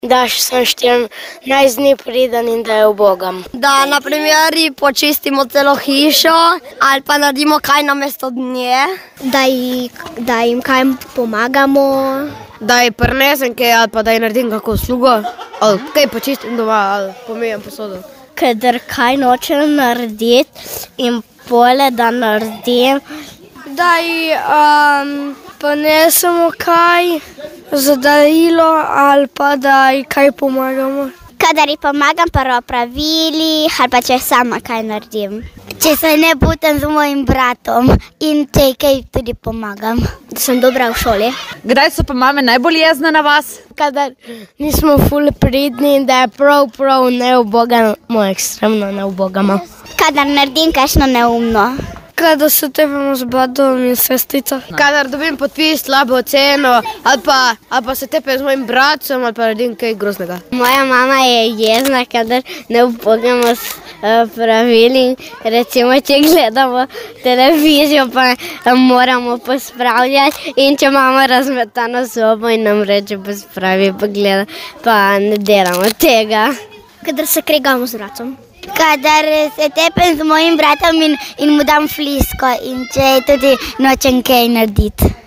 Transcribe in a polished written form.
Da sem 14 dni priden in da je ubogam. Da na primer počistimo celo hišo ali pa naredimo kaj namesto nje. Da jim kaj pomagamo. Da ji prinesem kaj ali pa da ji naredim kako uslugo. Ali kaj počistim doma ali pomijem posodo. Kadar kaj nočem narediti in pole da naredim. Da ji ponesemo kaj za darilo ali pa da ji kaj pomagamo. Kadar ji pomagam pri opravilih ali pa če sama kaj naredim. Če se ne butam z mojim bratom in če ji kaj tudi pomagam. Da sem dobra v šoli. Kdaj so pa mame najbolj jezne na vas? Kadar nismo ful pridni in da je prav ne ubogamo, ekstremno ne ubogamo. Kadar naredim kakšno neumno. Kadar se tepemo z bratom in sestrico. Kadar dobim podpis, slabo oceno ali pa se tepem z mojim bratom ali pa naredim kaj groznega. Moja mama je jezna, kadar ne ubogamo s pravili. Recimo, če gledamo televizijo, pa moramo pospravljati in če imamo razmetano sobo in nam reče pospravi, pa gleda, pa ne delamo tega. Kadar se kregamo z bratom. Kadar se tepem z mojim bratom in mu dam flisko in če tudi nočem kaj narediti.